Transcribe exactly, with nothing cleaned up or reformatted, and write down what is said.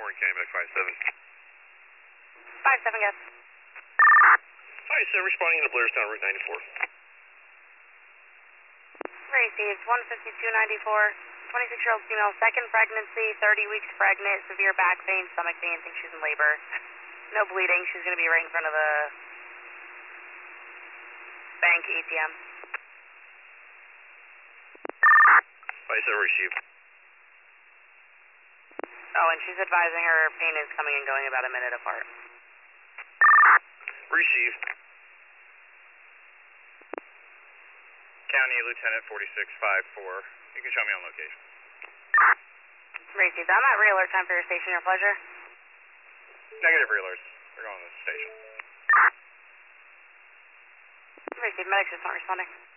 Warren County, back five seven. five seven, guys. five seven, responding to Blairstown, Route ninety-four. Received, one fifty-two ninety-four, twenty-six-year-old female, second pregnancy, thirty weeks pregnant, severe back pain, stomach pain, thinks she's in labor. No bleeding, she's going to be right in front of the bank A T M. five seven, received. Oh, and she's advising her pain is coming and going about a minute apart. Received. County Lieutenant forty-six fifty-four. You can show me on location. Received. I'm at re-alert time for your station, your pleasure. Negative re-alerts. We're going to the station. Received. Medics is not responding.